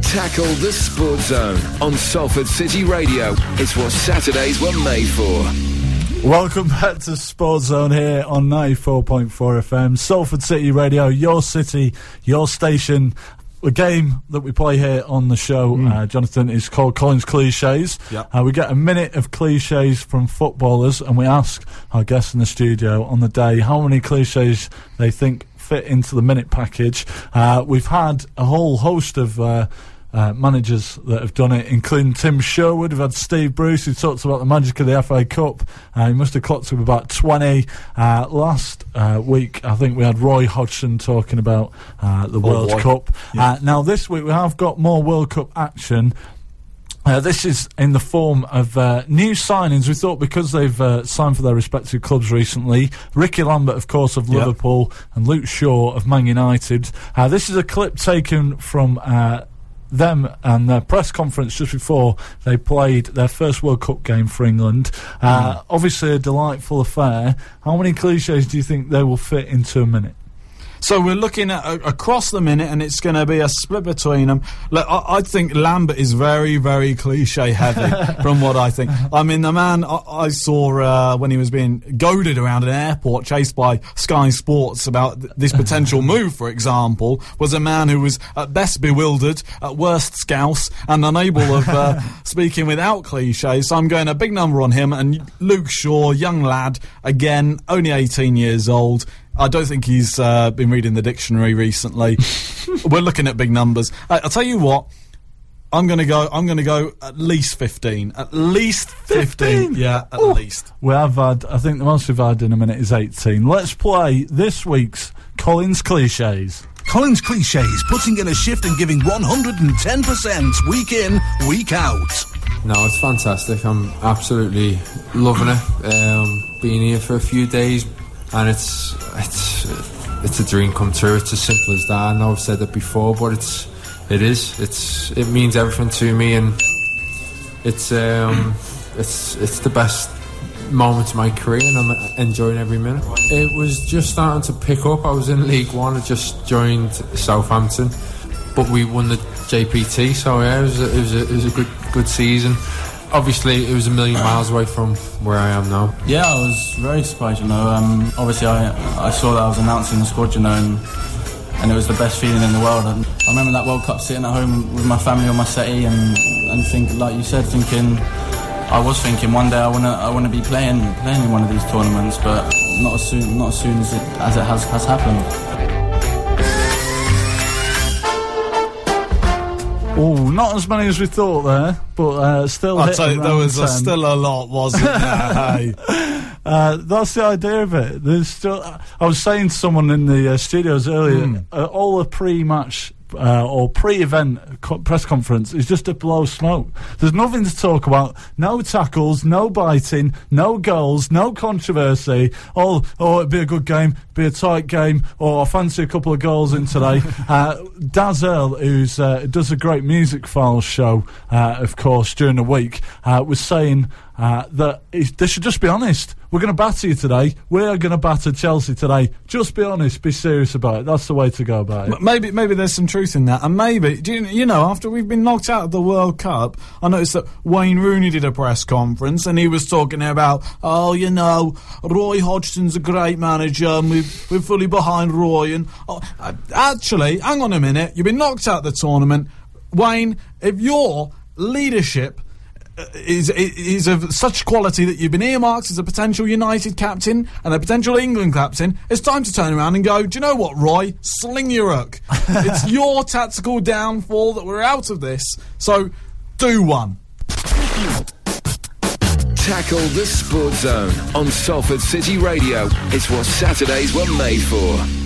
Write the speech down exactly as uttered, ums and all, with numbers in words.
Tackle the Sports Zone on Salford City Radio. It's what Saturdays were made for. Welcome back to Sports Zone here on ninety-four point four F M. Salford City Radio, your city, your station. The game that we play here on the show, mm. uh, Jonathan, is called Collins Clichés. Yep. Uh, we get a minute of clichés from footballers, and we ask our guests in the studio on the day how many clichés they think fit into the minute package. Uh, we've had a whole host of uh, uh, managers that have done it, including Tim Sherwood. We've had Steve Bruce, who talks about the magic of the F A Cup. Uh, he must have clocked up about twenty. Uh, last uh, week, I think we had Roy Hodgson talking about uh, the oh, World boy. Cup. Yeah. Uh, now, this week we have got more World Cup action. Uh, this is in the form of uh, new signings. We thought because they've uh, signed for their respective clubs recently, Ricky Lambert, of course, of yep. Liverpool, and Luke Shaw of Man United. Uh, this is a clip taken from uh, them and their press conference just before they played their first World Cup game for England. Uh, mm. Obviously a delightful affair. How many clichés do you think they will fit into a minute? So we're looking at uh, across the minute, and it's going to be a split between them. Look, I, I think Lambert is very, very cliche heavy from what I think. I mean, the man I, I saw uh, when he was being goaded around an airport, chased by Sky Sports about th- this potential move, for example, was a man who was at best bewildered, at worst scouse, and unable of uh, speaking without cliches. So I'm going a big number on him. And Luke Shaw, young lad, again, only eighteen years old. I don't think he's uh, been reading the dictionary recently. We're looking at big numbers. I, I'll tell you what. I'm gonna go. I'm gonna go at least fifteen. At least fifteen. fifteen? Yeah, at Ooh. least. We have had. I think the most we've had in a minute is eighteen. Let's play this week's Collins Clichés. Collins Clichés, putting in a shift and giving one hundred ten percent week in, week out. No, it's fantastic. I'm absolutely loving it. Um, being here for a few days. And it's it's it's a dream come true. It's as simple as that. I know I've said it before, but it's it is. It's it means everything to me, and it's um it's it's the best moment of my career, and I'm enjoying every minute. It was just starting to pick up. I was in League One. I just joined Southampton, but we won the J P T. So yeah, it was a, it was a, it was a good good season. Obviously, it was a million miles away from where I am now. Yeah, I was very surprised, you know. Um, obviously, I I saw that I was announcing the squad, you know, and, and it was the best feeling in the world. And I remember that World Cup sitting at home with my family on my settee and and think, like you said, thinking, I was thinking one day I wanna I wanna be playing playing in one of these tournaments, but not as soon not as soon as it as it has has happened. Oh, not as many as we thought there, but uh, still. I'd say there was a, still a lot, wasn't there? Hey. uh, that's the idea of it. There's still. I was saying to someone in the uh, studios earlier, mm. uh, all the pre-match uh, or pre-event co- press conference is just to blow smoke. There's nothing to talk about. No tackles, no biting, no goals, no controversy. Oh, oh, it'd be a good game, be a tight game. Or I fancy a couple of goals in today. uh, Daz Earl, who's uh, does a great music files show, uh, of course, during the week, uh, was saying uh, that it, they should just be honest. We're going to batter you today. We are going to batter Chelsea today. Just be honest. Be serious about it. That's the way to go about it. Maybe, maybe there's some truth in that, and maybe do you, you know, after we've been knocked out of the World Cup, I noticed that Wayne Rooney did a press conference, and he was talking about, oh, you know, Roy Hodgson's a great manager, and we're, we're fully behind Roy. And oh, actually, hang on a minute. You've been knocked out of the tournament, Wayne. If your leadership is is of such quality that you've been earmarked as a potential United captain and a potential England captain, it's time to turn around and go, do you know what, Roy? Sling your hook. It's your tactical downfall that we're out of this. So, do one. Tackle the Sports Zone on Salford City Radio. It's what Saturdays were made for.